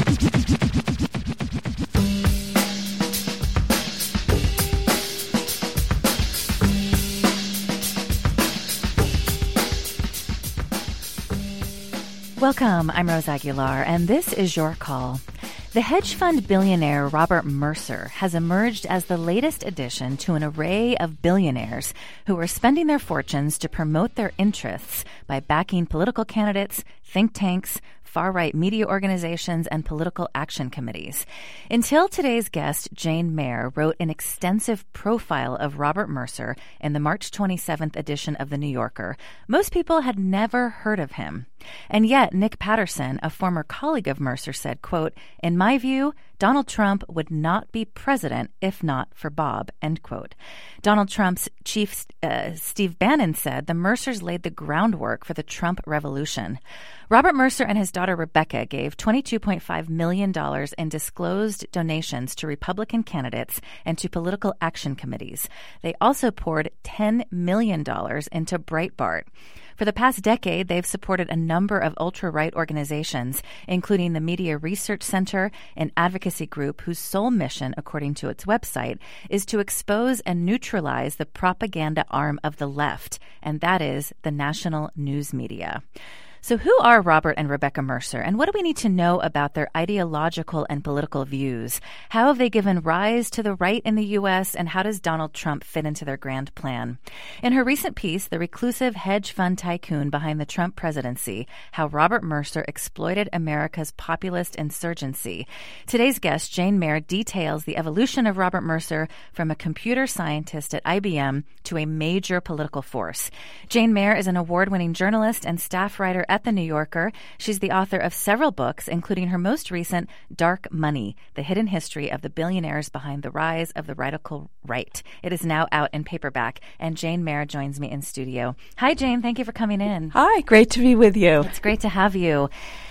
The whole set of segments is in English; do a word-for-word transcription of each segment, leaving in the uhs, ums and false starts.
Welcome, I'm Rose Aguilar, and this is Your Call. The hedge fund billionaire Robert Mercer has emerged as the latest addition to an array of billionaires who are spending their fortunes to promote their interests by backing political candidates, think tanks, far-right media organizations, and political action committees. Until today's guest, Jane Mayer, wrote an extensive profile of Robert Mercer in the March twenty-seventh edition of The New Yorker, most people had never heard of him. And yet, Nick Patterson, a former colleague of Mercer, said, quote, "In my view, Donald Trump would not be president if not for Bob," end quote. Donald Trump's chief, uh, Steve Bannon, said the Mercers laid the groundwork for the Trump revolution. Robert Mercer and his daughter Rebecca gave twenty-two point five million dollars in disclosed donations to Republican candidates and to political action committees. They also poured ten million dollars into Breitbart. For the past decade, they've supported a number of ultra-right organizations, including the Media Research Center, an advocacy group whose sole mission, according to its website, is to expose and neutralize the propaganda arm of the left, and that is the national news media. So who are Robert and Rebecca Mercer, and what do we need to know about their ideological and political views? How have they given rise to the right in the U S, and how does Donald Trump fit into their grand plan? In her recent piece, The Reclusive Hedge Fund Tycoon Behind the Trump Presidency, How Robert Mercer Exploited America's Populist Insurgency, today's guest, Jane Mayer, details the evolution of Robert Mercer from a computer scientist at I B M to a major political force. Jane Mayer is an award-winning journalist and staff writer at The New Yorker. She's the author of several books, including her most recent, Dark Money, The Hidden History of the Billionaires Behind the Rise of the Radical Right. It is now out in paperback, and Jane Mayer joins me in studio. Hi, Jane. Thank you for coming in. Hi. Great to be with you. It's great to have you.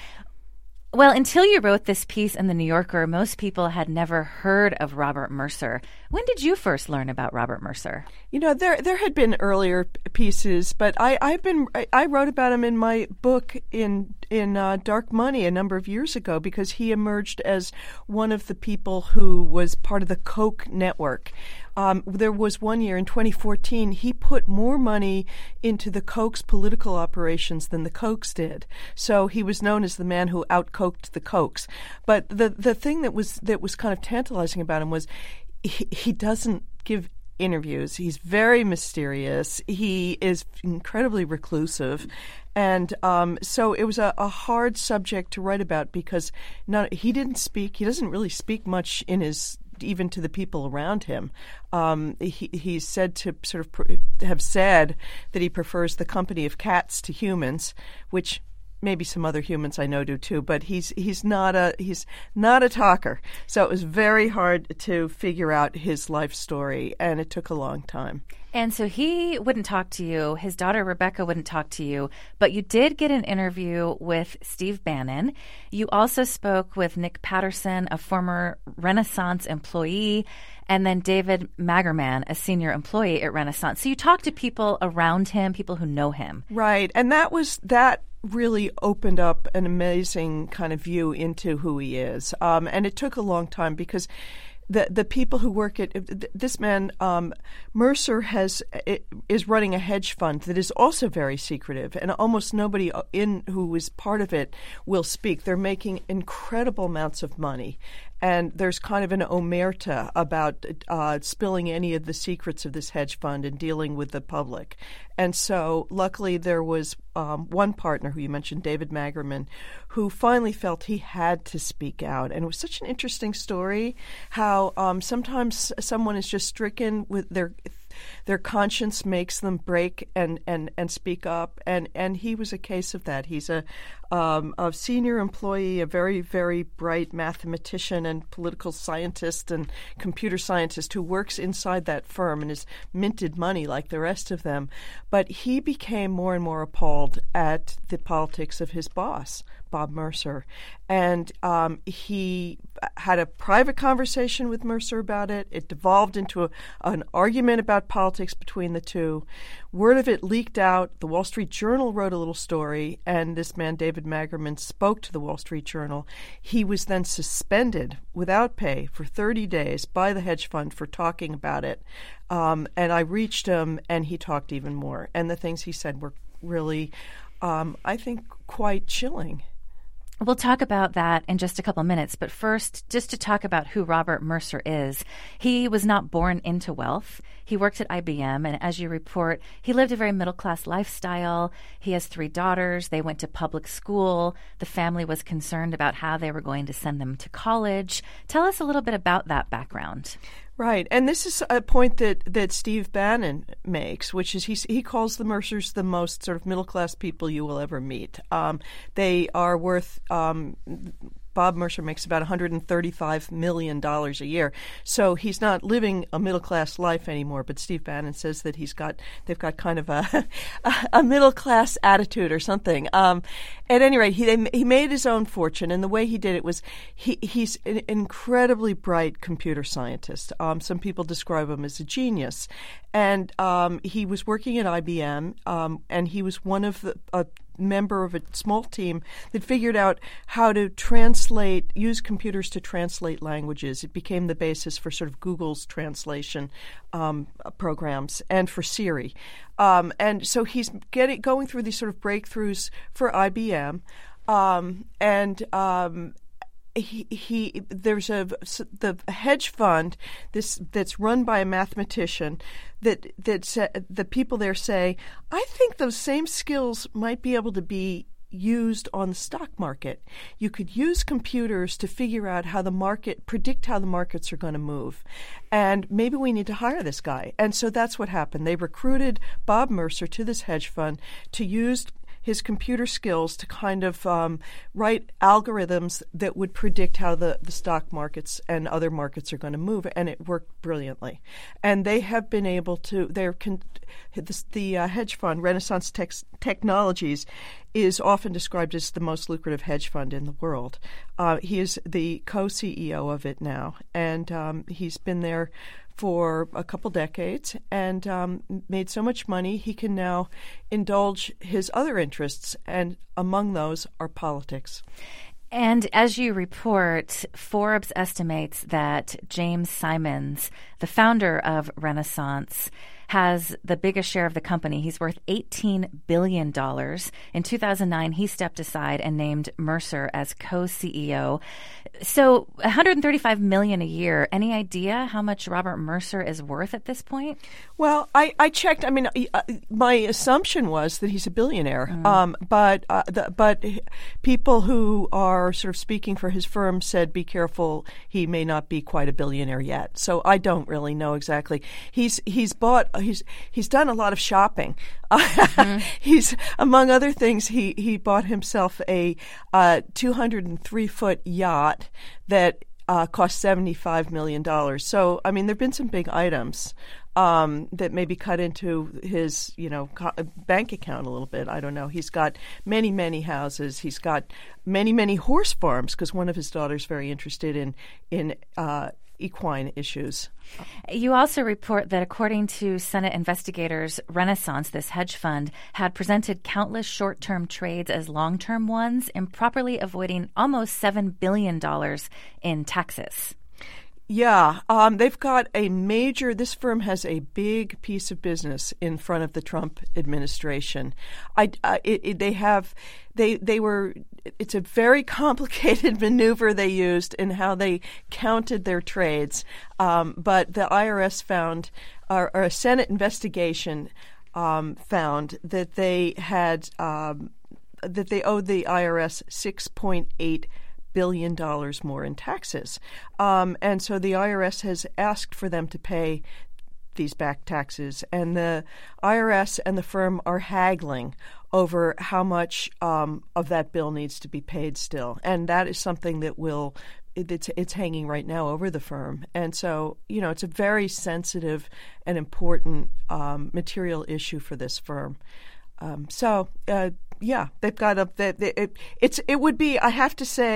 Well, until you wrote this piece in The New Yorker, most people had never heard of Robert Mercer. When did you first learn about Robert Mercer? You know, there there had been earlier pieces, but I I've been I, I wrote about him in my book in in uh, Dark Money a number of years ago, because he emerged as one of the people who was part of the Koch network. Um, there was one year in twenty fourteen, he put more money into the Koch's political operations than the Kochs did. So he was known as the man who out-Koch'd the Kochs. But the the thing that was that was kind of tantalizing about him was he, he doesn't give interviews. He's very mysterious. He is incredibly reclusive. And um, so it was a, a hard subject to write about, because not, he didn't speak. He doesn't really speak much in his even to the people around him. Um, he, he's said to sort of pr- have said that he prefers the company of cats to humans, which maybe some other humans I know do too. But he's he's not a he's not a talker. So it was very hard to figure out his life story, and it took a long time. And so he wouldn't talk to you. His daughter, Rebecca, wouldn't talk to you. But you did get an interview with Steve Bannon. You also spoke with Nick Patterson, a former Renaissance employee, and then David Magerman, a senior employee at Renaissance. So you talked to people around him, people who know him. Right. And that was that really opened up an amazing kind of view into who he is. Um, and it took a long time, because The the people who work at this man, um, Mercer, has is running a hedge fund that is also very secretive, and almost nobody in who is part of it will speak. They're making incredible amounts of money, and there's kind of an omerta about uh, spilling any of the secrets of this hedge fund and dealing with the public. And so, luckily, there was um, one partner who you mentioned, David Magerman, who finally felt he had to speak out. And it was such an interesting story how um, sometimes someone is just stricken with their their conscience makes them break and, and, and speak up. And, and he was a case of that. He's a, um, a senior employee, a very, very bright mathematician and political scientist and computer scientist who works inside that firm and has minted money like the rest of them. But he became more and more appalled at the politics of his boss, Bob Mercer. And um, he had a private conversation with Mercer about it. It devolved into a, an argument about politics between the two. word of it leaked out. The Wall Street Journal wrote a little story, and this man, David Magerman, spoke to the Wall Street Journal. He was then suspended without pay for thirty days by the hedge fund for talking about it. Um, and I reached him, and he talked even more. And the things he said were really, um, I think, quite chilling. We'll talk about that in just a couple minutes, but first, just to talk about who Robert Mercer is. He was not born into wealth. He worked at I B M, and as you report, he lived a very middle-class lifestyle. He has three daughters. They went to public school. The family was concerned about how they were going to send them to college. Tell us a little bit about that background. Right, and this is a point that, that Steve Bannon makes, which is he he calls the Mercers the most sort of middle-class people you will ever meet. Um, they are worth, um, Bob Mercer makes about one hundred thirty-five million dollars a year, so he's not living a middle-class life anymore, but Steve Bannon says that he's got, they've got kind of a, a middle-class attitude or something. Um, at any rate, he, he made his own fortune, and the way he did it was he, he's an incredibly bright computer scientist. Um, some people describe him as a genius. And um, he was working at I B M, um, and he was one of the a member of a small team that figured out how to translate, use computers to translate languages. It became the basis for sort of Google's translation um, programs and for Siri. Um, and so he's getting going through these sort of breakthroughs for I B M, um, and um, He, he there's a the hedge fund this that's run by a mathematician that that uh, the people there say, I think those same skills might be able to be used on the stock market. You could use computers to figure out how the market, predict how the markets are going to move. And maybe we need to hire this guy. And so that's what happened. They recruited Bob Mercer to this hedge fund to use his computer skills to kind of um, write algorithms that would predict how the, the stock markets and other markets are going to move, and it worked brilliantly. And they have been able to, they're con- the, the uh, hedge fund, Renaissance Tex- Technologies, is often described as the most lucrative hedge fund in the world. Uh, he is the co-C E O of it now, and um, he's been there for a couple decades and um, made so much money he can now indulge his other interests, and among those are politics. And as you report, Forbes estimates that James Simons, the founder of Renaissance, has the biggest share of the company. He's worth eighteen billion dollars. In two thousand nine, he stepped aside and named Mercer as co-C E O. So one hundred thirty-five million dollars a year. Any idea how much Robert Mercer is worth at this point? Well, I, I checked. I mean, uh, my assumption was that he's a billionaire. Mm. Um, but uh, the, but people who are sort of speaking for his firm said, be careful, he may not be quite a billionaire yet. So I don't really know exactly. He's he's bought. He's he's done a lot of shopping. Mm-hmm. He's, among other things, he, he bought himself a uh, two hundred three foot yacht that uh, cost seventy-five million dollars. So, I mean, there have been some big items um, that maybe cut into his, you know, co- bank account a little bit. I don't know. He's got many, many houses. He's got many, many horse farms because one of his daughters is very interested in in uh, equine issues. You also report that according to Senate investigators, Renaissance, this hedge fund, had presented countless short-term trades as long-term ones, improperly avoiding almost seven billion dollars in taxes. Yeah, um, they've got a major, this firm has a big piece of business in front of the Trump administration. I, uh, it, it, they have, they, they were, it's a very complicated maneuver they used in how they counted their trades. Um, but the I R S found, or, or a Senate investigation um, found that they had, um, that they owed the I R S six point eight billion dollars more in taxes. Um, and so the I R S has asked for them to pay these back taxes. And the I R S and the firm are haggling over how much um, of that bill needs to be paid still. And that is something that will, it's, it's hanging right now over the firm. And so, you know, it's a very sensitive and important um, material issue for this firm. Um, so, uh, yeah, they've got a. They, they, it, it's. It would be, I have to say,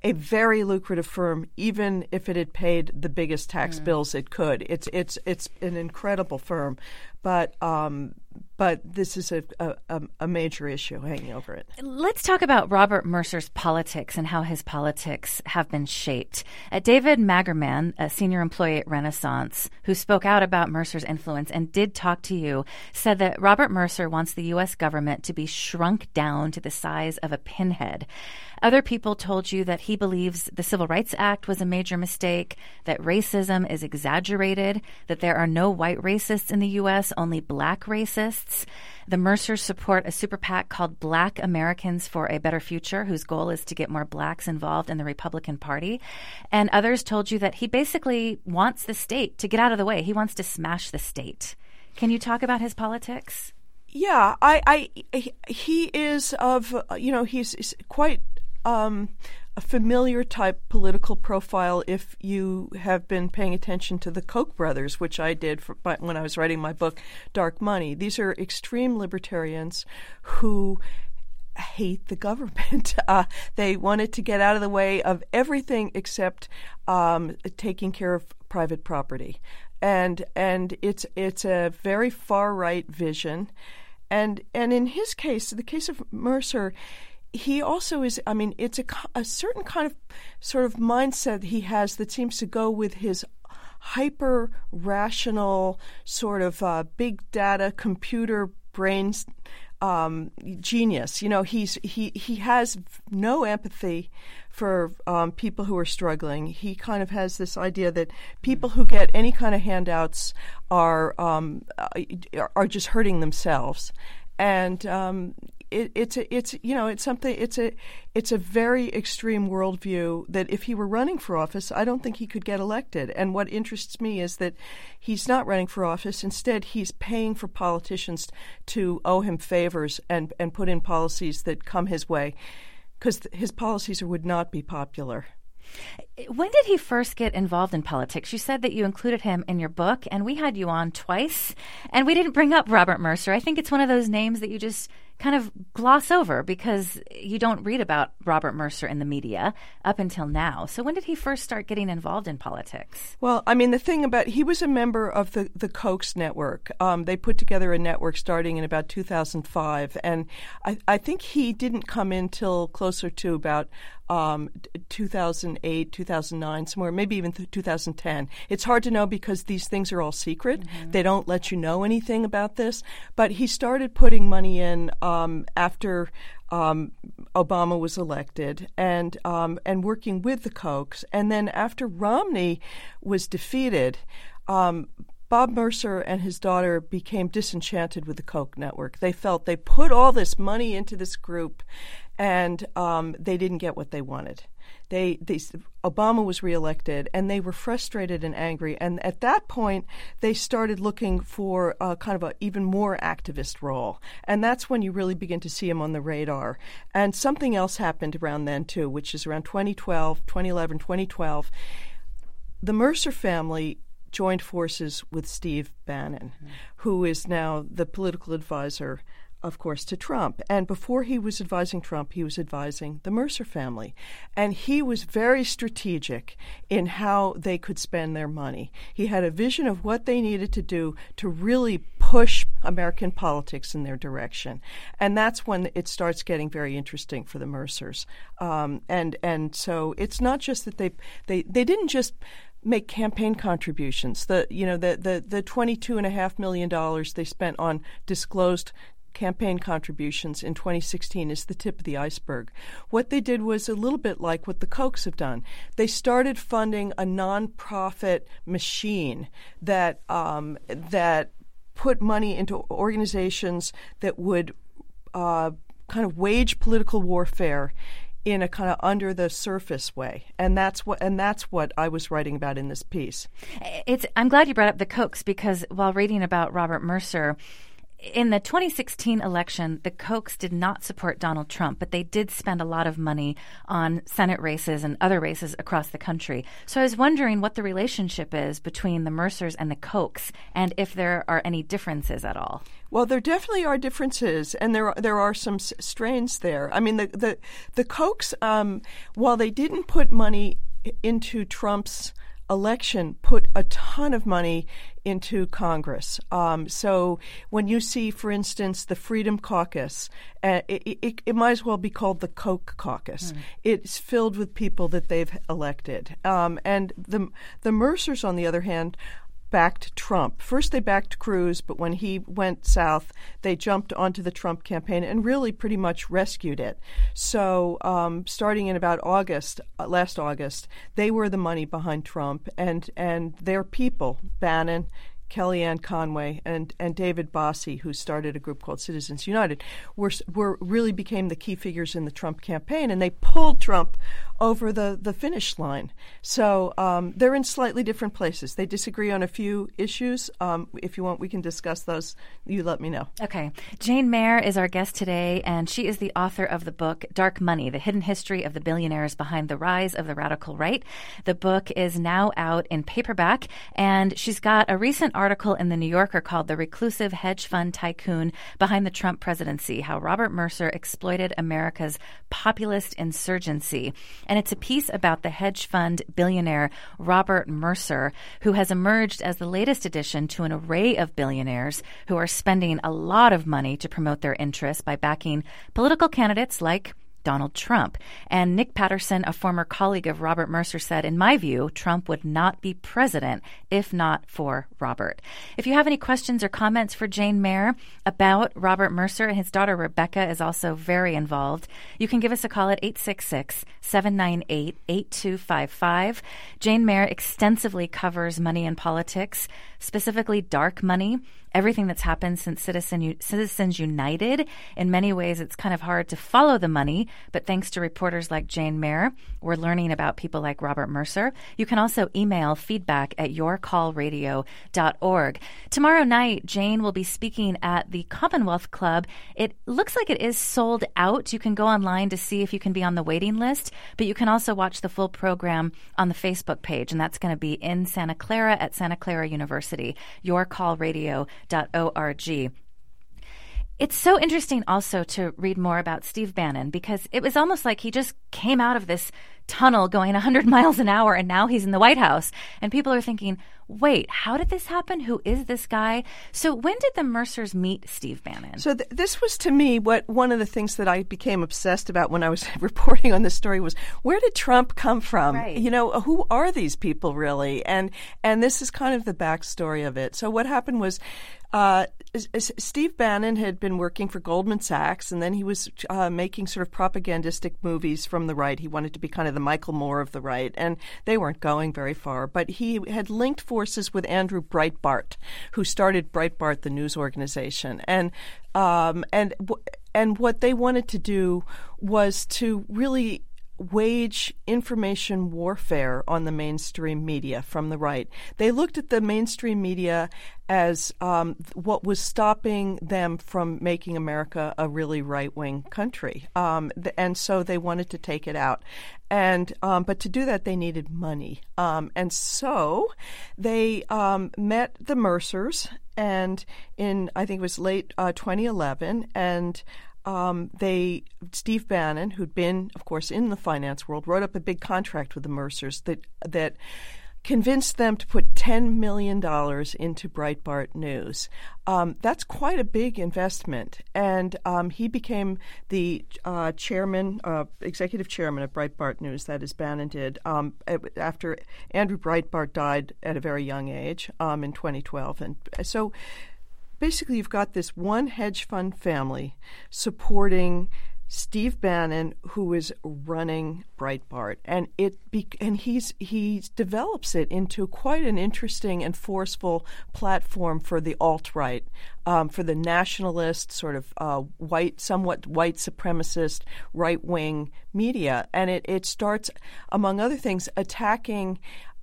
a very lucrative firm, even if it had paid the biggest tax mm. bills it could. It's it's it's an incredible firm, but um, but this is a, a a major issue hanging over it. Let's talk about Robert Mercer's politics and how his politics have been shaped. Uh, David Magerman, a senior employee at Renaissance, who spoke out about Mercer's influence and did talk to you, said that Robert Mercer wants the U S government to be shrunk down to the size of a pinhead. Other people told you that he believes the Civil Rights Act was a major mistake, that racism is exaggerated, that there are no white racists in the U S, only black racists. The Mercers support a super PAC called Black Americans for a Better Future, whose goal is to get more blacks involved in the Republican Party. And others told you that he basically wants the state to get out of the way. He wants to smash the state. Can you talk about his politics? Yeah, I, I he is of, you know, he's, he's quite um, a familiar type political profile if you have been paying attention to the Koch brothers, which I did for, when I was writing my book, Dark Money. These are extreme libertarians who hate the government. Uh, they wanted to get out of the way of everything except um, taking care of private property. And and it's it's a very far-right vision. And and in his case, the case of Mercer, he also is, I mean, it's a, a certain kind of sort of mindset he has that seems to go with his hyper-rational sort of uh, big data computer brains um, genius. You know, he's he, he has no empathy for um, people who are struggling. He kind of has this idea that people who get any kind of handouts are um, are just hurting themselves, and um, it, it's a, it's you know it's something it's a it's a very extreme worldview that if he were running for office, I don't think he could get elected. And what interests me is that he's not running for office. Instead, he's paying for politicians to owe him favors and and put in policies that come his way, because his policies would not be popular. When did he first get involved in politics? You said that you included him in your book, and we had you on twice, and we didn't bring up Robert Mercer. I think it's one of those names that you just kind of gloss over because you don't read about Robert Mercer in the media up until now. So when did he first start getting involved in politics? Well, I mean, the thing about, he was a member of the, the Koch's network. Um, they put together a network starting in about two thousand five, and I, I think he didn't come in till closer to about um, two thousand eight, two thousand nine, somewhere, maybe even th- two thousand ten. It's hard to know because these things are all secret. Mm-hmm. They don't let you know anything about this. But he started putting money in um, after um, Obama was elected and um, and working with the Kochs. And then after Romney was defeated, um, Bob Mercer and his daughter became disenchanted with the Koch network. They felt they put all this money into this group, and um, they didn't get what they wanted. They, they, Obama was reelected, and they were frustrated and angry. And at that point, they started looking for a kind of an even more activist role. And that's when you really begin to see him on the radar. And something else happened around then, too, which is around twenty twelve, twenty eleven, twenty twelve. The Mercer family joined forces with Steve Bannon, mm-hmm. who is now the political advisor, of course, to Trump. And before he was advising Trump, he was advising the Mercer family. And he was very strategic in how they could spend their money. He had a vision of what they needed to do to really push American politics in their direction. And that's when it starts getting very interesting for the Mercers. Um, and and so it's not just that they they, they didn't just make campaign contributions. The you know the the, the twenty-two and a half million dollars they spent on disclosed campaign contributions in twenty sixteen is the tip of the iceberg. What they did was a little bit like what the Kochs have done. They started funding a nonprofit machine that um, that put money into organizations that would uh, kind of wage political warfare in a kind of under the surface way, and that's what and that's what I was writing about in this piece. It's I'm glad you brought up the Kochs, because while reading about Robert Mercer, in the twenty sixteen election, the Kochs did not support Donald Trump, but they did spend a lot of money on Senate races and other races across the country. So I was wondering what the relationship is between the Mercers and the Kochs, and if there are any differences at all. Well, there definitely are differences, and there are, there are some s- strains there. I mean, the the the Kochs, um, while they didn't put money into Trump's election, put a ton of money into Congress. Um, so when you see, for instance, the Freedom Caucus, uh, it, it, it might as well be called the Koch Caucus. Mm. It's filled with people that they've elected. Um, and the the Mercers, on the other hand, backed Trump. First they backed Cruz, but when he went south, they jumped onto the Trump campaign and really pretty much rescued it. So um, starting in about August, uh, last August, they were the money behind Trump, and, and their people, Bannon, Kellyanne Conway, and, and David Bossie, who started a group called Citizens United, were were really became the key figures in the Trump campaign, and they pulled Trump over the, the finish line. So um, they're in slightly different places. They disagree on a few issues. Um, if you want, we can discuss those. You let me know. Okay. Jane Mayer is our guest today, and she is the author of the book Dark Money, The Hidden History of the Billionaires Behind the Rise of the Radical Right. The book is now out in paperback, and she's got a recent article in The New Yorker called The Reclusive Hedge Fund Tycoon Behind the Trump Presidency, How Robert Mercer Exploited America's Populist Insurgency. And it's a piece about the hedge fund billionaire Robert Mercer, who has emerged as the latest addition to an array of billionaires who are spending a lot of money to promote their interests by backing political candidates like Donald Trump. And Nick Patterson, a former colleague of Robert Mercer, said, in my view, Trump would not be president if not for Robert. If you have any questions or comments for Jane Mayer about Robert Mercer, and his daughter Rebecca is also very involved, you can give us a call at eight six six, seven nine eight, eight two five five. Jane Mayer extensively covers money and politics, specifically dark money, everything that's happened since Citizen, Citizens United. In many ways, it's kind of hard to follow the money, but thanks to reporters like Jane Mayer, we're learning about people like Robert Mercer. You can also email feedback at your call radio dot org. Tomorrow night, Jane will be speaking at the Commonwealth Club. It looks like it is sold out. You can go online to see if you can be on the waiting list, but you can also watch the full program on the Facebook page, and that's going to be in Santa Clara at Santa Clara University, your call radio dot org. It's so interesting also to read more about Steve Bannon, because it was almost like he just came out of this tunnel going one hundred miles an hour, and now he's in the White House. And people are thinking, wait, how did this happen? Who is this guy? So when did the Mercers meet Steve Bannon? So th- this was, to me, what one of the things that I became obsessed about when I was reporting on this story was, where did Trump come from? Right. You know, who are these people really? And and this is kind of the backstory of it. So what happened was, Uh, Steve Bannon had been working for Goldman Sachs, and then he was uh, making sort of propagandistic movies from the right. He wanted to be kind of the Michael Moore of the right, and they weren't going very far. But he had linked forces with Andrew Breitbart, who started Breitbart, the news organization, and um, and and what they wanted to do was to really wage information warfare on the mainstream media from the right. They looked at the mainstream media as um, what was stopping them from making America a really right-wing country. Um, th- and so they wanted to take it out. And um, but to do that, they needed money. Um, and so they um, met the Mercers, and in, I think it was late uh, twenty eleven, and Um, they, Steve Bannon, who'd been, of course, in the finance world, wrote up a big contract with the Mercers that that convinced them to put ten million dollars into Breitbart News. Um, that's quite a big investment, and um, he became the uh, chairman, uh, executive chairman of Breitbart News. That is, Bannon did um, after Andrew Breitbart died at a very young age um, in twenty twelve, and so. Basically, you've got this one hedge fund family supporting Steve Bannon, who is running Breitbart, and it be, and he's he develops it into quite an interesting and forceful platform for the alt-right, um, for the nationalist, sort of uh, white, somewhat white supremacist right-wing media, and it, it starts, among other things, attacking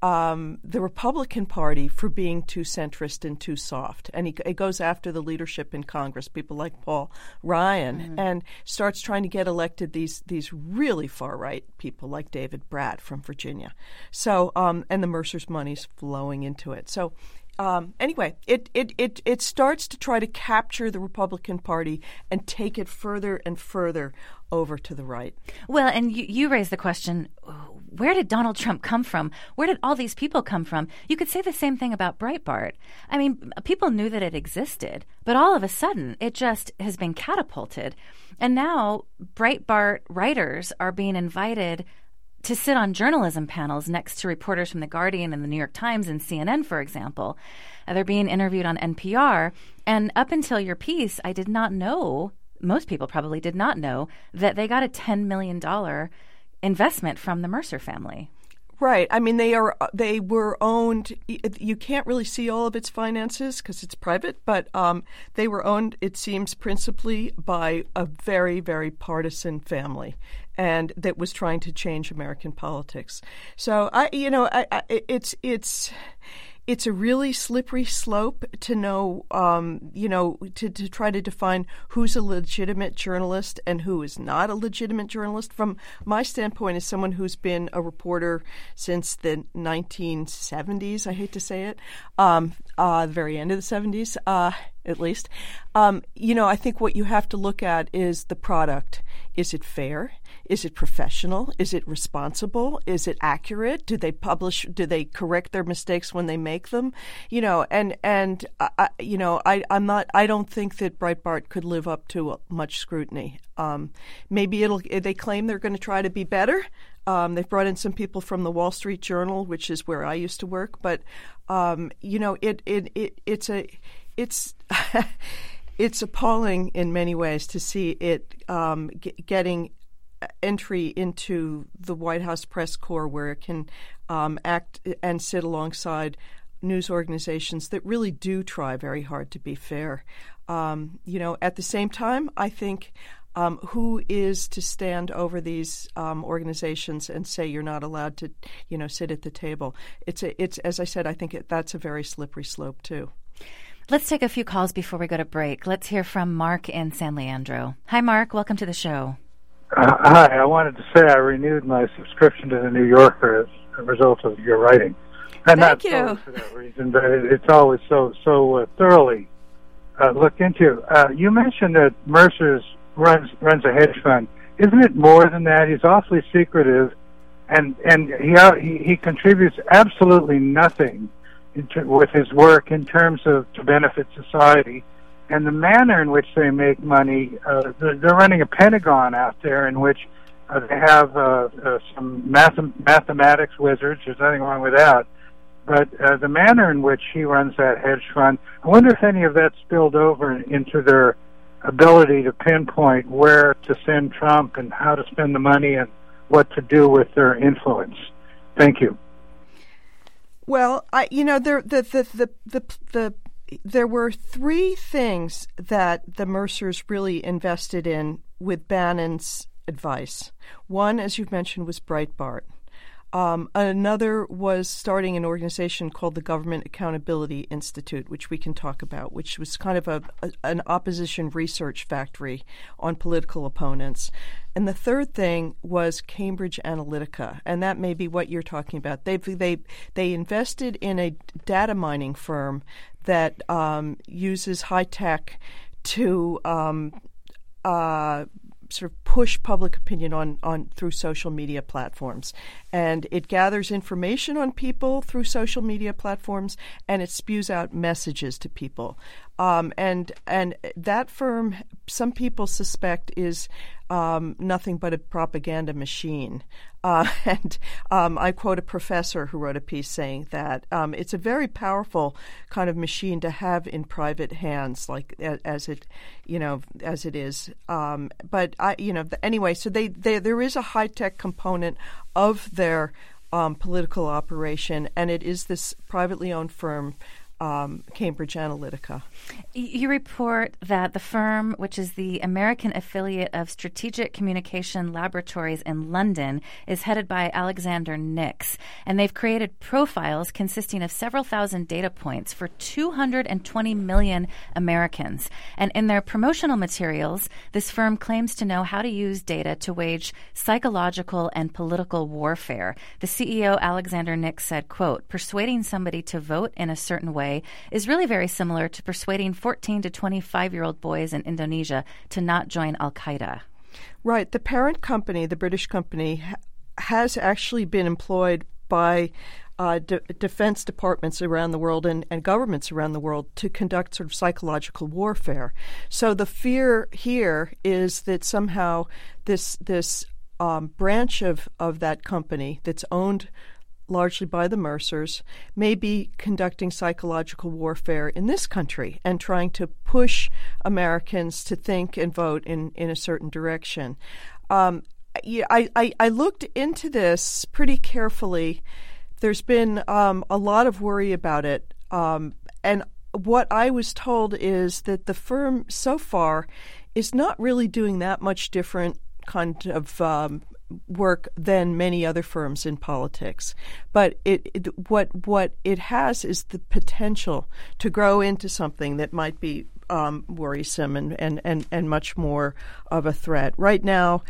um, the Republican Party for being too centrist and too soft. And he, he goes after the leadership in Congress, people like Paul Ryan, mm-hmm. and starts trying to get elected these these really far-right people like David Brat from Virginia. So, um, and the Mercer's money's flowing into it. So Um, anyway, it, it, it, it starts to try to capture the Republican Party and take it further and further over to the right. Well, and you, you raised the question, where did Donald Trump come from? Where did all these people come from? You could say the same thing about Breitbart. I mean, people knew that it existed, but all of a sudden it just has been catapulted. And now Breitbart writers are being invited to sit on journalism panels next to reporters from The Guardian and The New York Times and C N N, for example. Uh, they're being interviewed on N P R. And up until your piece, I did not know, most people probably did not know, that they got a ten million dollars investment from the Mercer family. Right. I mean, they are they were owned. You can't really see all of its finances because it's private, but um, they were owned, it seems, principally by a very, very partisan family, and that was trying to change American politics. So I, you know, I, I, it's it's. It's a really slippery slope to know, um, you know, to, to try to define who's a legitimate journalist and who is not a legitimate journalist. From my standpoint, as someone who's been a reporter since the nineteen seventies, I hate to say it, um, uh, the very end of the seventies, uh, at least, um, you know, I think what you have to look at is the product. Is it fair? Is it professional? Is it responsible? Is it accurate? Do they publish? Do they correct their mistakes when they make them? You know, and and uh, you know, I I'm not. I don't think that Breitbart could live up to much scrutiny. Um, maybe it'll. They claim they're going to try to be better. Um, they've brought in some people from the Wall Street Journal, which is where I used to work. But um, you know, it it, it it's a it's. It's appalling in many ways to see it um, g- getting entry into the White House press corps, where it can um, act and sit alongside news organizations that really do try very hard to be fair. Um, you know, at the same time, I think um, who is to stand over these um, organizations and say you're not allowed to, you know, sit at the table? It's a, it's as I said, I think it, that's a very slippery slope too. Let's take a few calls before we go to break. Let's hear from Mark in San Leandro. Hi, Mark. Welcome to the show. Uh, hi. I wanted to say I renewed my subscription to the New Yorker as a result of your writing. And Thank not you. solely for that reason, but it, it's always so so uh, thoroughly uh, looked into. Uh, you mentioned that Mercer's runs runs a hedge fund. Isn't it more than that? He's awfully secretive, and and he he, he contributes absolutely nothing with his work in terms of to benefit society, and the manner in which they make money. Uh, they're, they're running a Pentagon out there in which uh, they have uh, uh, some math- mathematics wizards. There's nothing wrong with that, but uh, the manner in which he runs that hedge fund, I wonder if any of that spilled over into their ability to pinpoint where to send Trump and how to spend the money and what to do with their influence. Thank you. Well, I, you know, there, the, the, the, the, the, there were three things that the Mercers really invested in with Bannon's advice. One, as you've mentioned, was Breitbart. Um, another was starting an organization called the Government Accountability Institute, which we can talk about, which was kind of a, a an opposition research factory on political opponents. And the third thing was Cambridge Analytica, and that may be what you're talking about. They they they invested in a data mining firm that um, uses high tech to um, uh, sort of push public opinion on, on through social media platforms. And it gathers information on people through social media platforms, and it spews out messages to people. Um, and and that firm, some people suspect, is um, nothing but a propaganda machine. Uh, and um, I quote a professor who wrote a piece saying that um, it's a very powerful kind of machine to have in private hands, like as it, you know, as it is. Um, but I, you know, anyway, so they, they there is a high tech component of their um, political operation, and it is this privately owned firm. um, Cambridge Analytica. You report that the firm, which is the American affiliate of Strategic Communication Laboratories in London, is headed by Alexander Nix, and they've created profiles consisting of several thousand data points for two hundred twenty million Americans. And in their promotional materials, this firm claims to know how to use data to wage psychological and political warfare. The C E O, Alexander Nix, said, quote, "Persuading somebody to vote in a certain way is really very similar to persuading fourteen to twenty-five-year-old boys in Indonesia to not join Al-Qaeda." Right. The parent company, the British company, ha- has actually been employed by uh, de- defense departments around the world and, and governments around the world to conduct sort of psychological warfare. So the fear here is that somehow this this um, branch of, of that company that's owned largely by the Mercers, may be conducting psychological warfare in this country and trying to push Americans to think and vote in, in a certain direction. Um, yeah, I, I, I looked into this pretty carefully. There's been um, a lot of worry about it. Um, and what I was told is that the firm so far is not really doing that much different kind of um, work than many other firms in politics, but it, it what what it has is the potential to grow into something that might be um, worrisome and, and, and, and much more of a threat. Right now,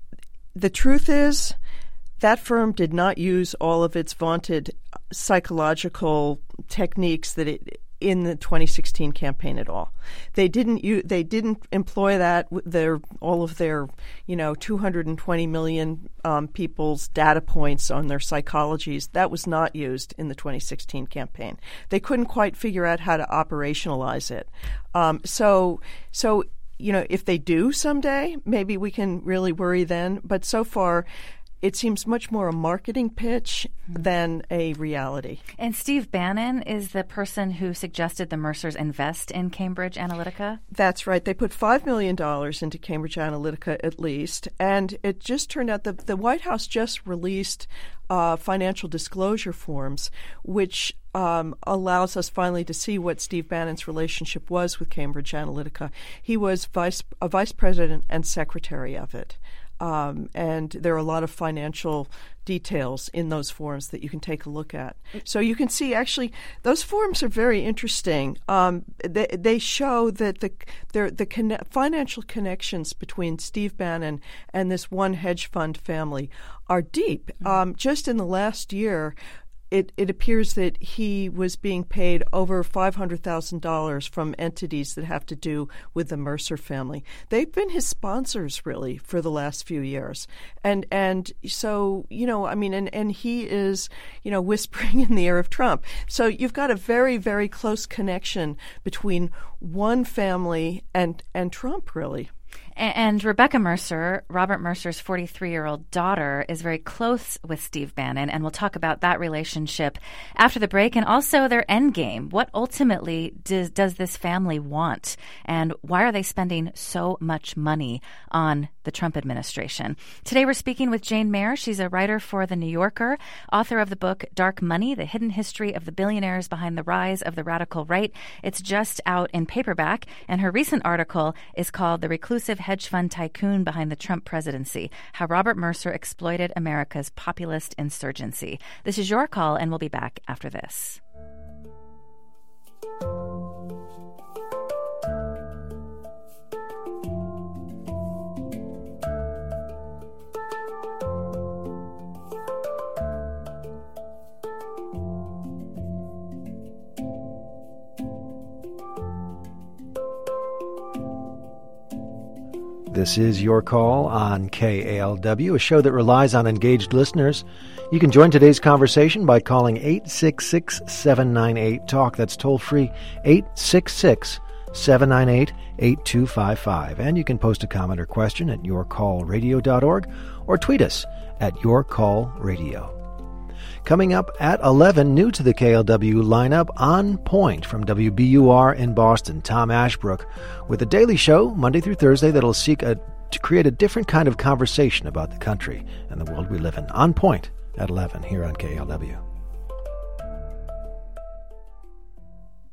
the truth is that firm did not use all of its vaunted psychological techniques that it in the twenty sixteen campaign at all. They didn't use, they didn't employ that with their all of their, you know, two hundred twenty million um, people's data points on their psychologies. That was not used in the twenty sixteen campaign. They couldn't quite figure out how to operationalize it. Um, so, so you know, if they do someday, maybe we can really worry then. But so far, it seems much more a marketing pitch than a reality. And Steve Bannon is the person who suggested the Mercers invest in Cambridge Analytica? That's right. They put five million dollars into Cambridge Analytica at least. And it just turned out that the White House just released uh, financial disclosure forms, which um, allows us finally to see what Steve Bannon's relationship was with Cambridge Analytica. He was vice a vice president and secretary of it. Um, and there are a lot of financial details in those forms that you can take a look at. So you can see, actually, those forms are very interesting. Um, they, they show that the the conne- financial connections between Steve Bannon and this one hedge fund family are deep. Mm-hmm. Um, just in the last year, It, it appears that he was being paid over five hundred thousand dollars from entities that have to do with the Mercer family. They've been his sponsors, really, for the last few years. And and so, you know, I mean, and, and he is, you know, whispering in the ear of Trump. So you've got a very, very close connection between one family and, and Trump, really. And Rebecca Mercer, Robert Mercer's forty-three-year-old daughter, is very close with Steve Bannon, and we'll talk about that relationship after the break and also their end game. What ultimately does, does this family want, and why are they spending so much money on the Trump administration? Today we're speaking with Jane Mayer. She's a writer for The New Yorker, author of the book Dark Money, The Hidden History of the Billionaires Behind the Rise of the Radical Right. It's just out in paperback, and her recent article is called The Reclusive Hedge Fund Tycoon Behind the Trump Presidency, How Robert Mercer Exploited America's Populist Insurgency. This is Your Call, and we'll be back after this. This is Your Call on K A L W, a show that relies on engaged listeners. You can join today's conversation by calling eight six six, seven nine eight, TALK. That's toll-free, eight six six, seven nine eight, eight two five five. And you can post a comment or question at your call radio dot org or tweet us at yourcallradio. Coming up at eleven, new to the K L W lineup, On Point from W B U R in Boston, Tom Ashbrook, with a daily show Monday through Thursday that'll seek a, to create a different kind of conversation about the country and the world we live in. On Point at eleven here on K L W.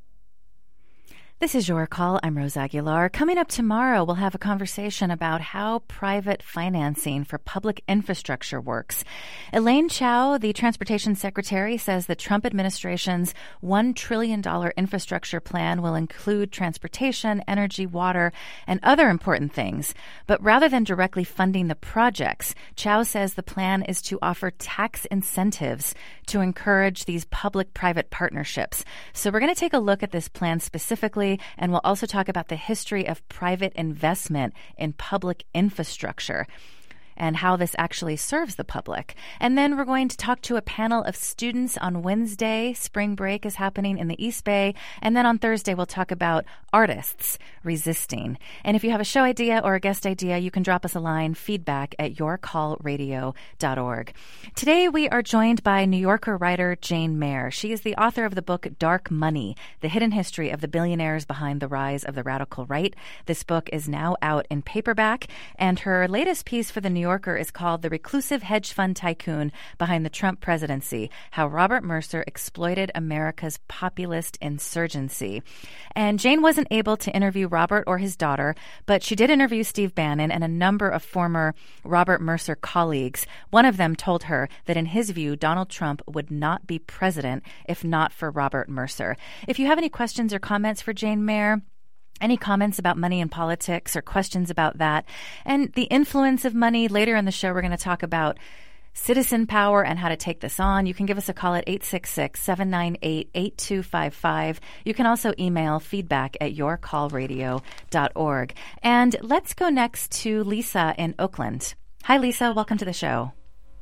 This is Your Call. I'm Rose Aguilar. Coming up tomorrow, we'll have a conversation about how private financing for public infrastructure works. Elaine Chao, the transportation secretary, says the Trump administration's one trillion dollars infrastructure plan will include transportation, energy, water, and other important things. But rather than directly funding the projects, Chao says the plan is to offer tax incentives to encourage these public-private partnerships. So we're going to take a look at this plan specifically, and we'll also talk about the history of private investment in public infrastructure and how this actually serves the public. And then we're going to talk to a panel of students on Wednesday. Spring break is happening in the East Bay. And then on Thursday, we'll talk about artists resisting. And if you have a show idea or a guest idea, you can drop us a line, feedback at your call radio dot org. Today, we are joined by New Yorker writer Jane Mayer. She is the author of the book Dark Money, The Hidden History of the Billionaires Behind the Rise of the Radical Right. This book is now out in paperback, and her latest piece for the New Yorker Yorker is called The Reclusive Hedge Fund Tycoon Behind the Trump Presidency, How Robert Mercer Exploited America's Populist Insurgency. And Jane wasn't able to interview Robert or his daughter, but she did interview Steve Bannon and a number of former Robert Mercer colleagues. One of them told her that in his view, Donald Trump would not be president if not for Robert Mercer. If you have any questions or comments for Jane Mayer, any comments about money in politics or questions about that and the influence of money, later in the show, we're going to talk about citizen power and how to take this on. You can give us a call at eight six six, seven nine eight, eight two five five. You can also email feedback at your call radio dot org. And let's go next to Lisa in Oakland. Hi, Lisa. Welcome to the show.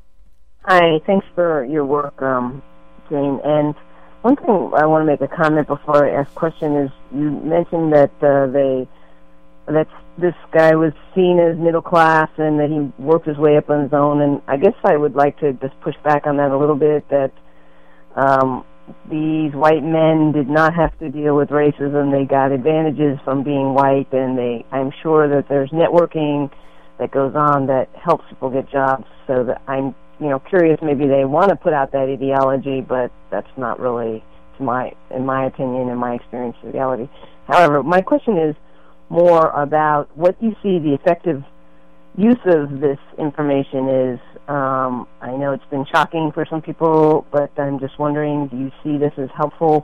Hi. Thanks for your work, um, Jane. And one thing I want to make a comment before I ask a question is you mentioned that uh, they that this guy was seen as middle class and that he worked his way up on his own. And I guess I would like to just push back on that a little bit, that um, these white men did not have to deal with racism. They got advantages from being white, and they I'm sure that there's networking that goes on that helps people get jobs. So that I'm you know, curious, maybe they want to put out that ideology, but that's not really, to my, in my opinion, in my experience, the reality. However, my question is more about what you see the effective use of this information is. Um, I know it's been shocking for some people, but I'm just wondering, do you see this as helpful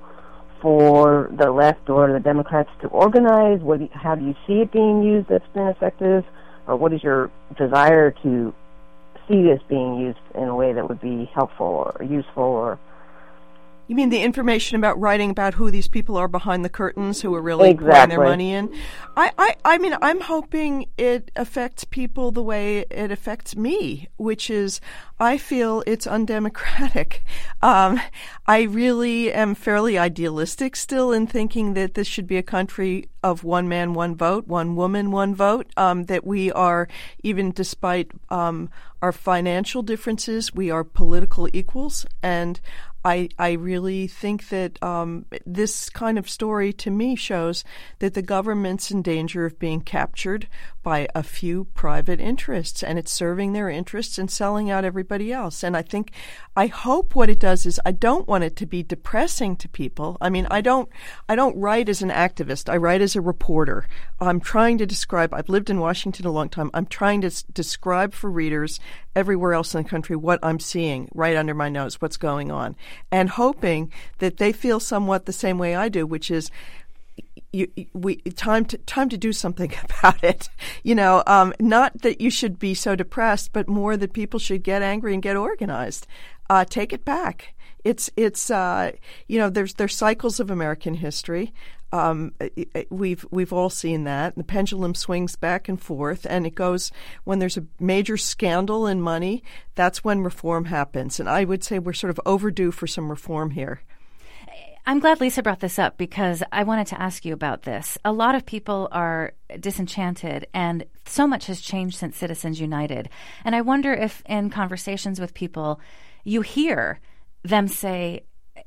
for the left or the Democrats to organize? What do you, how do you see it being used that's been effective? Or what is your desire to see this being used in a way that would be helpful or useful? Or you mean the information about writing about who these people are behind the curtains who are really exactly. pouring their money in? I, I, I mean, I'm hoping it affects people the way it affects me, which is I feel it's undemocratic. Um, I really am fairly idealistic still in thinking that this should be a country of one man, one vote, one woman, one vote, um, that we are, even despite um, our financial differences, we are political equals. And I, I really think that um, this kind of story to me shows that the government's in danger of being captured by a few private interests, and it's serving their interests and selling out everybody else. And I think, I hope what it does is I don't want it to be depressing to people. I mean, I don't, I don't write as an activist. I write as a reporter. I'm trying to describe, I've lived in Washington a long time. I'm trying to s- describe for readers everywhere else in the country what I'm seeing right under my nose, what's going on, and hoping that they feel somewhat the same way I do, which is you, we time to time to do something about it. You know, um, not that you should be so depressed, but more that people should get angry and get organized. Uh, take it back. It's it's uh, you know, there's there's cycles of American history. Um, we've we've all seen that. The pendulum swings back and forth, and it goes when there's a major scandal in money. That's when reform happens, and I would say we're sort of overdue for some reform here. I'm glad Lisa brought this up because I wanted to ask you about this. A lot of people are disenchanted, and so much has changed since Citizens United. And I wonder if in conversations with people, you hear them say,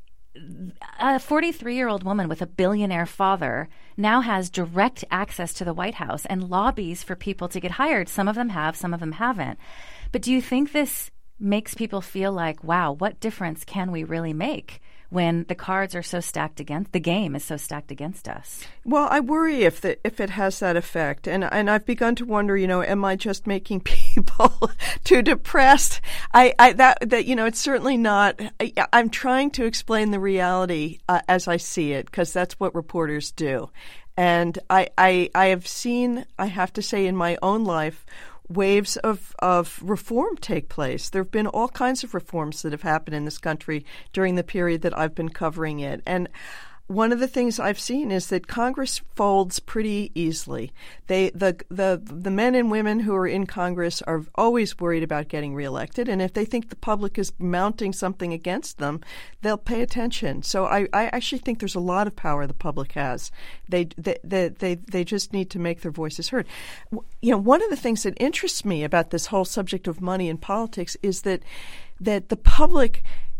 a forty-three-year-old woman with a billionaire father now has direct access to the White House and lobbies for people to get hired. Some of them have, some of them haven't. But do you think this makes people feel like, wow, what difference can we really make when the cards are so stacked against, the game is so stacked against us? Well, I worry if the, if it has that effect, and and I've begun to wonder, you know, am I just making people too depressed? I, I that that you know, it's certainly not. I, I'm trying to explain the reality uh, as I see it, because that's what reporters do, and I, I I have seen, I have to say, in my own life, waves of, of reform take place. There have been all kinds of reforms that have happened in this country during the period that I've been covering it. And one of the things I've seen is that Congress folds pretty easily. They, the, the, the men and women who are in Congress are always worried about getting reelected, and if they think the public is mounting something against them, they'll pay attention. So I, I actually think there's a lot of power the public has. They, they, they, they, they just need to make their voices heard. You know, one of the things that interests me about this whole subject of money in politics is that, that the public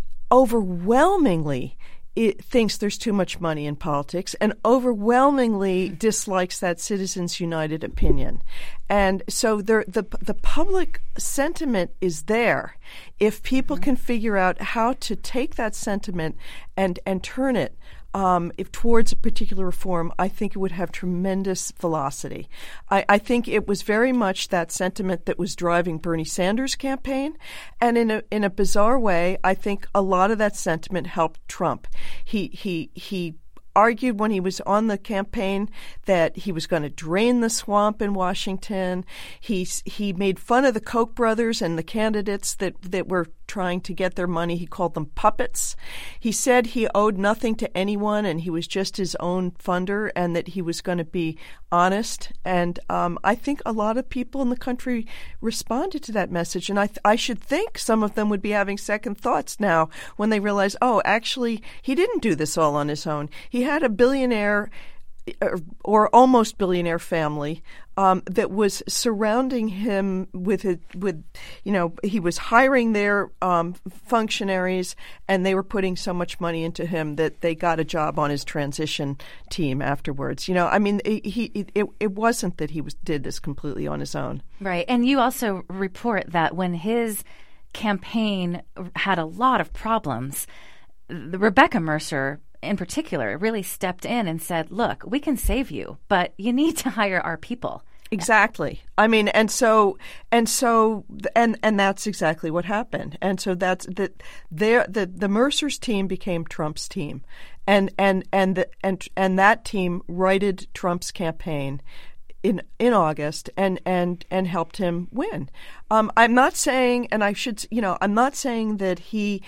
overwhelmingly it thinks there's too much money in politics and overwhelmingly dislikes that Citizens United opinion. And so there, the the public sentiment is there. If people mm-hmm. can figure out how to take that sentiment and, and turn it Um, if towards a particular reform, I think it would have tremendous velocity. I, I think it was very much that sentiment that was driving Bernie Sanders' campaign, and in a in a bizarre way, I think a lot of that sentiment helped Trump. He he he. argued when he was on the campaign that he was going to drain the swamp in Washington. He he made fun of the Koch brothers and the candidates that, that were trying to get their money. He called them puppets. He said he owed nothing to anyone and he was just his own funder and that he was going to be honest. And um, I think a lot of people in the country responded to that message. And I, th- I should think some of them would be having second thoughts now when they realize, oh, actually, he didn't do this all on his own. He had a billionaire or, or almost billionaire family um, that was surrounding him with a, with, you know, he was hiring their um, functionaries, and they were putting so much money into him that they got a job on his transition team afterwards. You know, I mean, he it, it wasn't that he was did this completely on his own. Right, and you also report that when his campaign had a lot of problems, Rebecca Mercer in particular really stepped in and said, look, we can save you, but you need to hire our people. Exactly. I mean, and so, and so, and and that's exactly what happened. And so that's that. There, the the Mercer's team became Trump's team, and and and the, and and that team righted Trump's campaign in in August and and and helped him win. Um, I'm not saying, and I should, you know, I'm not saying that he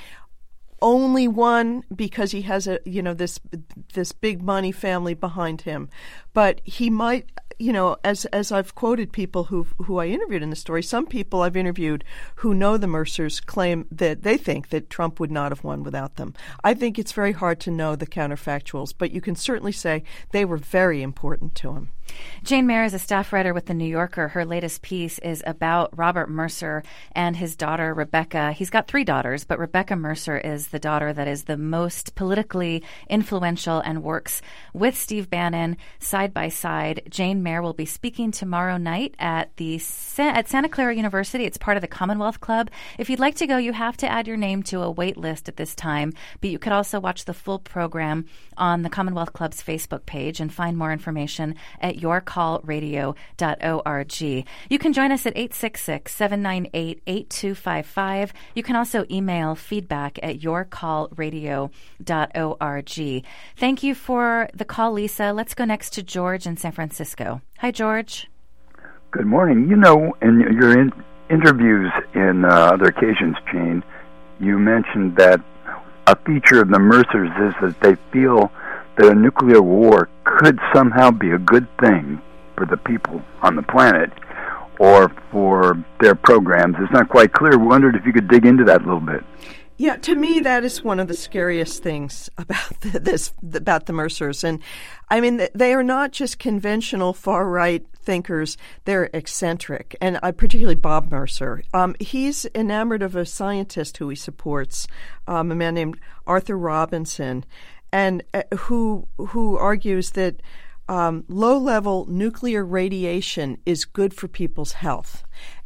only won because he has a, you know, this this big money family behind him, but he might, you know, as as I've quoted people who who I interviewed in the story, some people I've interviewed who know the Mercers claim that they think that Trump would not have won without them. I think it's very hard to know the counterfactuals, but you can certainly say they were very important to him. Jane Mayer is a staff writer with The New Yorker. Her latest piece is about Robert Mercer and his daughter, Rebecca. He's got three daughters, but Rebecca Mercer is the daughter that is the most politically influential and works with Steve Bannon side by side. Jane Mayer will be speaking tomorrow night at the at Santa Clara University. It's part of the Commonwealth Club. If you'd like to go, you have to add your name to a wait list at this time, but you could also watch the full program on the Commonwealth Club's Facebook page and find more information at your call radio dot org. You can join us at eight six six, seven nine eight, eight two five five. You can also email feedback at your call radio dot org. Thank you for the call, Lisa. Let's go next to George in San Francisco. Hi, George. Good morning. You know, in your in- interviews in uh, other occasions, Jane, you mentioned that a feature of the Mercers is that they feel that a nuclear war could somehow be a good thing for the people on the planet or for their programs. It's not quite clear. We wondered if you could dig into that a little bit. Yeah, to me, that is one of the scariest things about the, this, about the Mercers. And I mean, they are not just conventional far-right thinkers. They're eccentric, and uh, particularly Bob Mercer. Um, he's enamored of a scientist who he supports, um, a man named Arthur Robinson, and uh, who who argues that um, low-level nuclear radiation is good for people's health.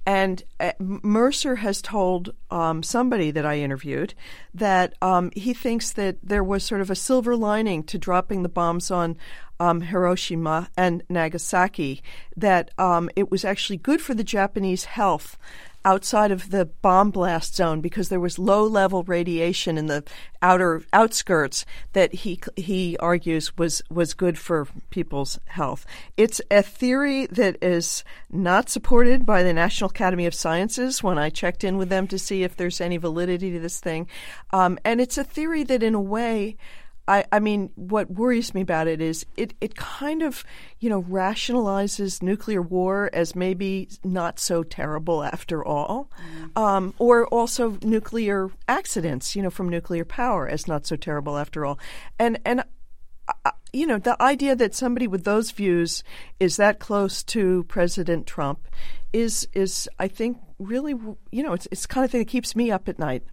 And uh, Mercer has told um, somebody that I interviewed that um, he thinks that there was sort of a silver lining to dropping the bombs on um, Hiroshima and Nagasaki, that um, it was actually good for the Japanese health outside of the bomb blast zone because there was low-level radiation in the outer outskirts that he he argues was, was good for people's health. It's a theory that is not supported by the National Academy of Sciences when I checked in with them to see if there's any validity to this thing. Um, and it's a theory that in a way, I, I mean, what worries me about it is it, it kind of, you know, rationalizes nuclear war as maybe not so terrible after all, mm. um, or also nuclear accidents, you know, from nuclear power as not so terrible after all. And, and uh, you know, the idea that somebody with those views is that close to President Trump is, is I think, really, you know, it's, it's the kind of thing that keeps me up at night.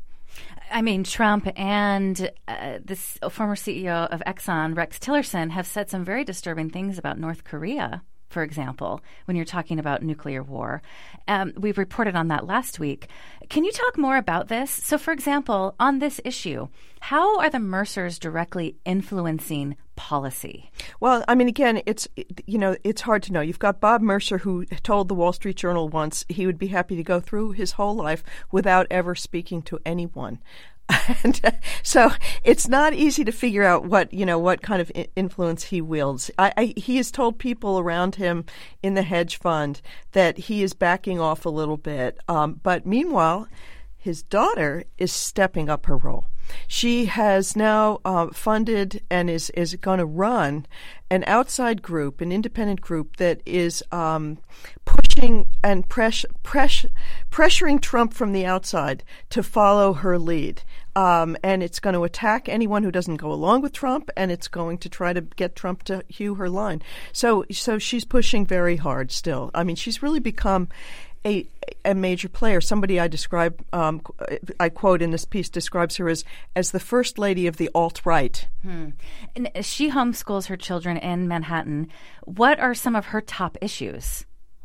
I mean, Trump and uh, this former C E O of Exxon, Rex Tillerson, have said some very disturbing things about North Korea, for example, when you're talking about nuclear war. Um, we've reported on that last week. Can you talk more about this? So, for example, on this issue, how are the Mercers directly influencing policy? Well, I mean, again, it's, you know, it's hard to know. You've got Bob Mercer, who told the Wall Street Journal once he would be happy to go through his whole life without ever speaking to anyone. And uh, so it's not easy to figure out what, you know, what kind of I- influence he wields. I, I, he has told people around him in the hedge fund that he is backing off a little bit. Um, but meanwhile, his daughter is stepping up her role. She has now uh, funded and is, is going to run an outside group, an independent group that is um, pushing and press, press, pressuring Trump from the outside to follow her lead. Um, and it's going to attack anyone who doesn't go along with Trump, and it's going to try to get Trump to hew her line. So, so she's pushing very hard still. I mean, she's really become A, a major player. Somebody I describe, um, I quote in this piece, describes her as as the first lady of the alt-right. Hmm. And she homeschools her children in Manhattan. What are some of her top issues?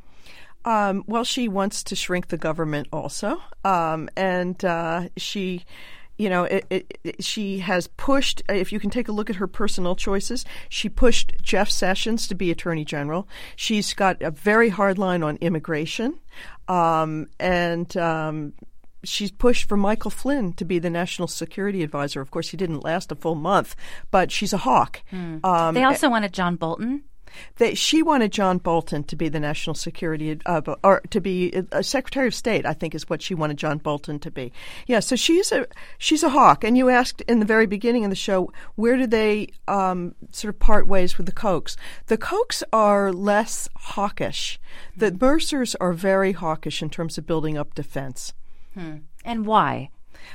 Um, well, she wants to shrink the government also, um, and uh, she. You know, it, it, it, she has pushed, if you can take a look at her personal choices, she pushed Jeff Sessions to be Attorney General. She's got a very hard line on immigration. Um, and um, she's pushed for Michael Flynn to be the National Security Advisor. Of course, he didn't last a full month, but she's a hawk. Hmm. Um, they also wanted John Bolton. They, she wanted John Bolton to be the national security, uh, or to be a Secretary of State, I think is what she wanted John Bolton to be. Yeah, so she's a she's a hawk. And you asked in the very beginning of the show, where do they um, sort of part ways with the Kochs? The Kochs are less hawkish. The Mercers are very hawkish in terms of building up defense. Hmm. And why?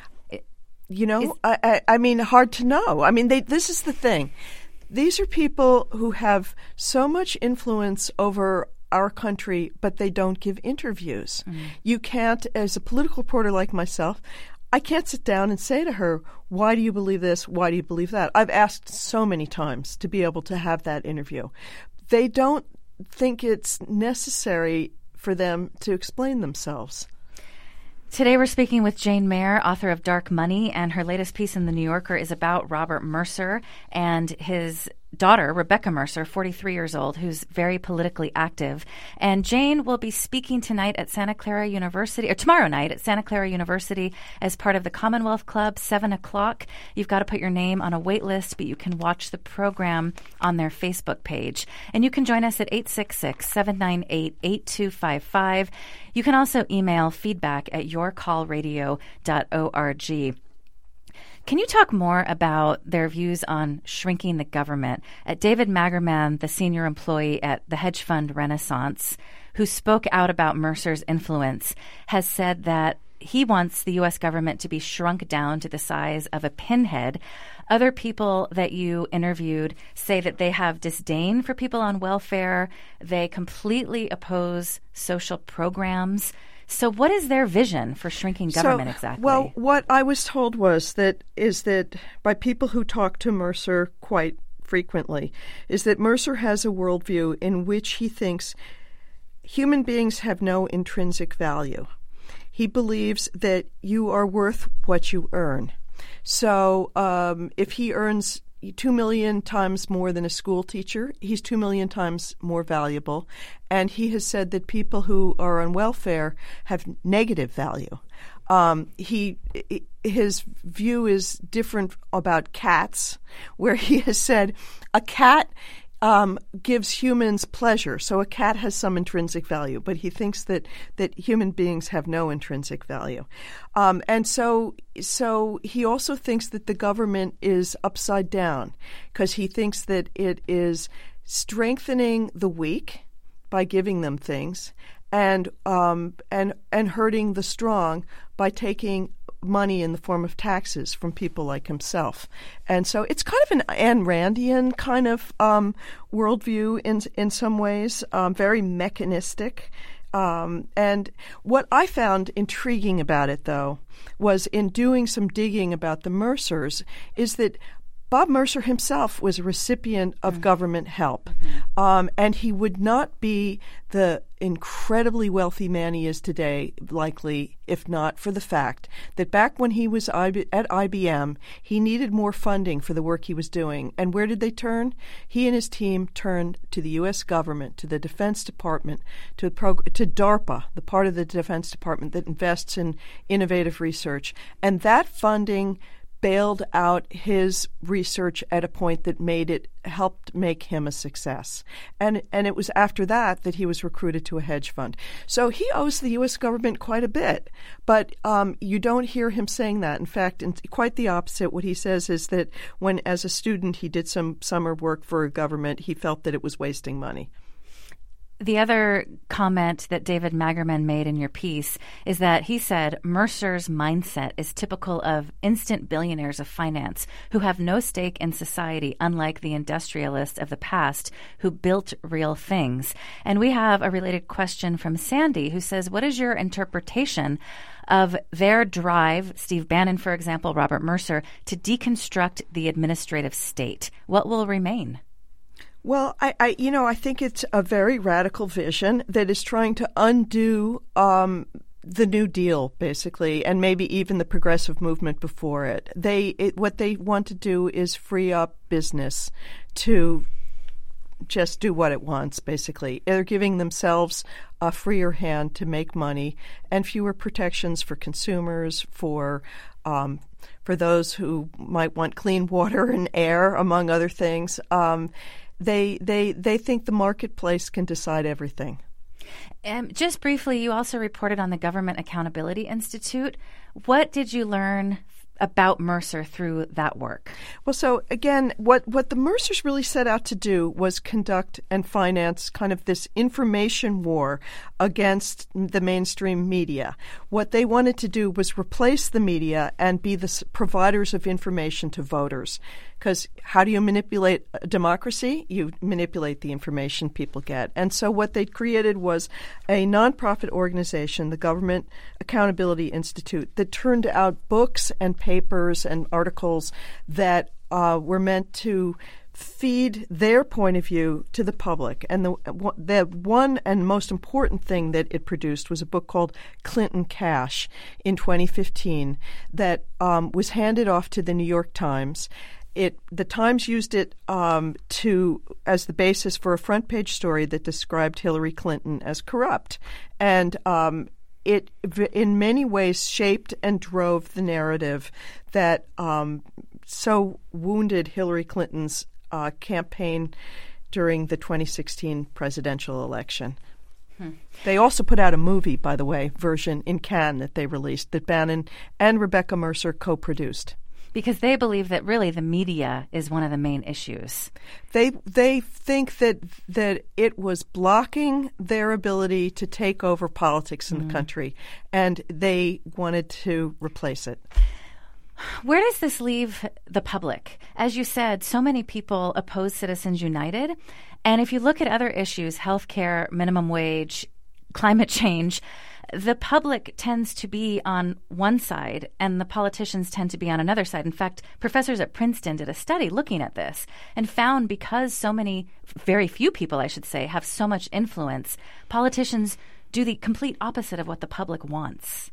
You know, is- I, I, I mean, hard to know. I mean, they, this is the thing. These are people who have so much influence over our country, but they don't give interviews. Mm-hmm. You can't, as a political reporter like myself, I can't sit down and say to her, why do you believe this? Why do you believe that? I've asked so many times to be able to have that interview. They don't think it's necessary for them to explain themselves. Today we're speaking with Jane Mayer, author of Dark Money, and her latest piece in The New Yorker is about Robert Mercer and his daughter, Rebecca Mercer, forty-three years old, who's very politically active. And Jane will be speaking tonight at Santa Clara University, or tomorrow night at Santa Clara University as part of the Commonwealth Club, seven o'clock. You've got to put your name on a wait list, but you can watch the program on their Facebook page. And you can join us at eight six six, seven nine eight, eight two five five. You can also email feedback at your call radio dot org. Can you talk more about their views on shrinking the government? Uh, David Magerman, the senior employee at the hedge fund Renaissance, who spoke out about Mercer's influence, has said that he wants the U S government to be shrunk down to the size of a pinhead. Other people that you interviewed say that they have disdain for people on welfare. They completely oppose social programs. So what is their vision for shrinking government so, exactly? Well, what I was told was that is that by people who talk to Mercer quite frequently, is that Mercer has a worldview in which he thinks human beings have no intrinsic value. He believes that you are worth what you earn. So um, if he earns two million times more than a school teacher, he's two million times more valuable. And he has said that people who are on welfare have negative value. Um, he his view is different about cats, where he has said a cat um, gives humans pleasure, so a cat has some intrinsic value, but he thinks that, that human beings have no intrinsic value. Um, and so so he also thinks that the government is upside down, because he thinks that it is strengthening the weak by giving them things, and um, and and hurting the strong by taking money in the form of taxes from people like himself. And so it's kind of an Ayn Randian kind of um, worldview in in some ways, um, very mechanistic. Um, and what I found intriguing about it, though, was in doing some digging about the Mercers, is that Bob Mercer himself was a recipient of mm-hmm. government help, mm-hmm. um, and he would not be the incredibly wealthy man he is today, likely, if not for the fact that back when he was at I B M, he needed more funding for the work he was doing. And where did they turn? He and his team turned to the U S government, to the Defense Department, to, prog- to DARPA, the part of the Defense Department that invests in innovative research. And that funding bailed out his research at a point that made it, helped make him a success. And and it was after that that he was recruited to a hedge fund. So he owes the U S government quite a bit, but um, you don't hear him saying that. In fact, in, quite the opposite. What he says is that when, as a student, he did some summer work for a government, he felt that it was wasting money. The other comment that David Magerman made in your piece is that he said Mercer's mindset is typical of instant billionaires of finance who have no stake in society, unlike the industrialists of the past who built real things. And we have a related question from Sandy, who says, what is your interpretation of their drive, Steve Bannon, for example, Robert Mercer, to deconstruct the administrative state? What will remain? Well, I, I, you know, I think it's a very radical vision that is trying to undo um, the New Deal, basically, and maybe even the progressive movement before it. They, it, what they want to do is free up business to just do what it wants, basically. They're giving themselves a freer hand to make money and fewer protections for consumers, for um, for those who might want clean water and air, among other things. Um, They they they think the marketplace can decide everything. Um, just briefly, you also reported on the Government Accountability Institute. What did you learn about Mercer through that work? Well, so again, what, what the Mercers really set out to do was conduct and finance kind of this information war against the mainstream media. What they wanted to do was replace the media and be the providers of information to voters. Because how do you manipulate a democracy? You manipulate the information people get. And so what they created was a nonprofit organization, the Government Accountability Institute, that turned out books and papers and articles that uh, were meant to feed their point of view to the public. And the, the one and most important thing that it produced was a book called Clinton Cash in twenty fifteen that um, was handed off to the New York Times. It, the Times used it um, to as the basis for a front-page story that described Hillary Clinton as corrupt. And um, it, in many ways, shaped and drove the narrative that um, so wounded Hillary Clinton's uh, campaign during the twenty sixteen presidential election. Hmm. They also put out a movie, by the way, version in Cannes that they released that Bannon and Rebecca Mercer co-produced. Because they believe that really the media is one of the main issues. They they think that that it was blocking their ability to take over politics in mm-hmm. the country, and they wanted to replace it. Where does this leave the public? As you said, so many people oppose Citizens United. And if you look at other issues, healthcare, minimum wage, climate change, the public tends to be on one side and the politicians tend to be on another side. In fact, professors at Princeton did a study looking at this and found because so many, very few people, I should say, have so much influence, politicians do the complete opposite of what the public wants.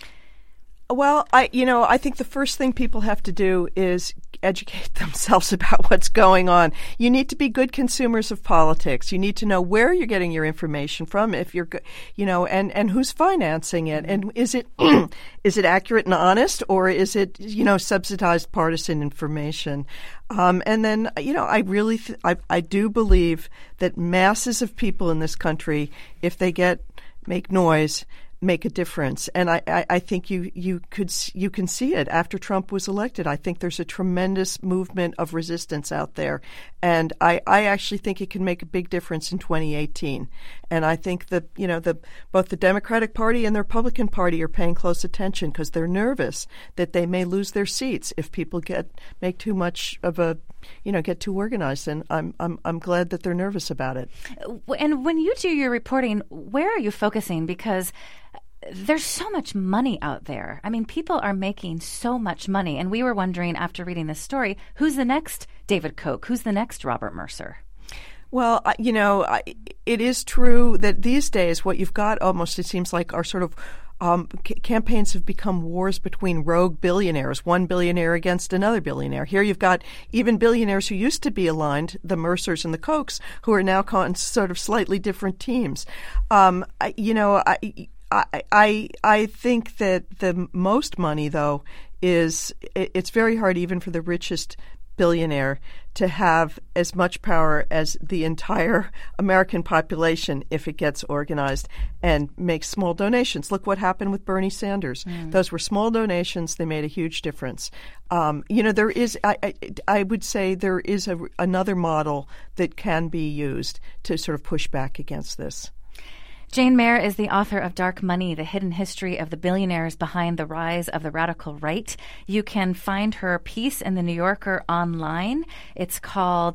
Well, I, you know, I think the first thing people have to do is educate themselves about what's going on. You need to be good consumers of politics. You need to know where you're getting your information from, if you're, you know, and, and who's financing it, and is it is it accurate and honest, or is it, you know, subsidized partisan information? Um, and then, you know, I really th- I I do believe that masses of people in this country, if they get make noise, make a difference. And I, I, I think you, you could you can see it after Trump was elected. I think there's a tremendous movement of resistance out there. And I, I actually think it can make a big difference in twenty eighteen. And I think that, you know, the both the Democratic Party and the Republican Party are paying close attention because they're nervous that they may lose their seats if people get make too much of a, you know, get too organized. And I'm I'm I'm glad that they're nervous about it. And when you do your reporting, where are you focusing? Because there's so much money out there. I mean, people are making so much money. And we were wondering after reading this story, who's the next David Koch? Who's the next Robert Mercer? Well, you know, it is true that these days what you've got almost, it seems like, are sort of Um, c- campaigns have become wars between rogue billionaires, one billionaire against another billionaire. Here you've got even billionaires who used to be aligned, the Mercers and the Kochs, who are now caught in sort of slightly different teams. Um, I, you know, I, I, I, I think that the most money, though, is it, it's very hard even for the richest billionaire to have as much power as the entire American population if it gets organized and makes small donations. Look what happened with Bernie Sanders. Mm. Those were small donations. They made a huge difference. Um, you know, there is, I, I, I would say there is a, another model that can be used to sort of push back against this. Jane Mayer is the author of Dark Money, The Hidden History of the Billionaires Behind the Rise of the Radical Right. You can find her piece in The New Yorker online. It's called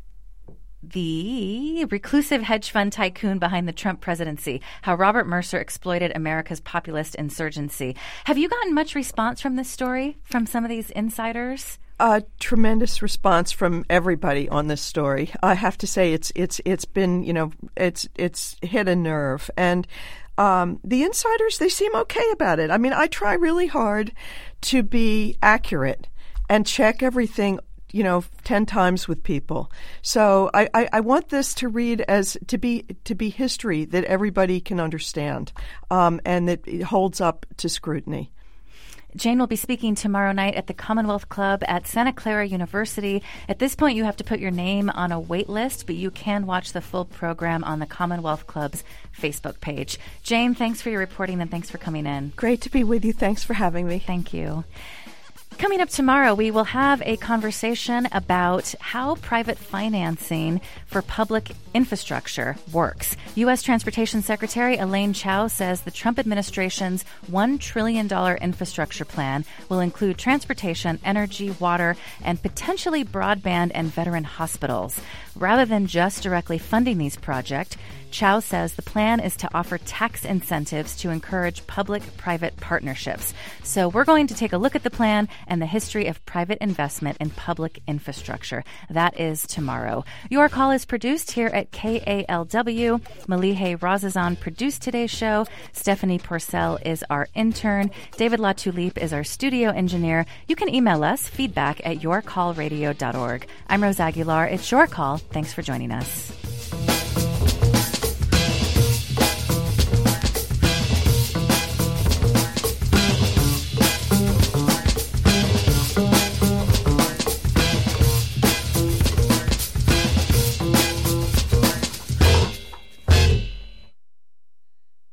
The Reclusive Hedge Fund Tycoon Behind the Trump Presidency, How Robert Mercer Exploited America's Populist Insurgency. Have you gotten much response from this story from some of these insiders? A tremendous response from everybody on this story. I have to say, it's it's it's been, you know, it's it's hit a nerve, and um, the insiders, they seem okay about it. I mean, I try really hard to be accurate and check everything, you know, ten times with people. So I, I, I want this to read as to be to be history that everybody can understand, um, and that it holds up to scrutiny. Jane will be speaking tomorrow night at the Commonwealth Club at Santa Clara University. At this point, you have to put your name on a wait list, but you can watch the full program on the Commonwealth Club's Facebook page. Jane, thanks for your reporting and thanks for coming in. Great to be with you. Thanks for having me. Thank you. Coming up tomorrow, we will have a conversation about how private financing for public infrastructure works. U S. Transportation Secretary Elaine Chao says the Trump administration's one trillion dollars infrastructure plan will include transportation, energy, water, and potentially broadband and veteran hospitals. Rather than just directly funding these projects, Chao says the plan is to offer tax incentives to encourage public-private partnerships. So we're going to take a look at the plan and the history of private investment in public infrastructure. That is tomorrow. Your Call is produced here at K A L W. Malihe Razazan produced today's show. Stephanie Porcel is our intern. David Latulippe is our studio engineer. You can email us, feedback at your call radio dot org. I'm Rose Aguilar. It's Your Call. Thanks for joining us.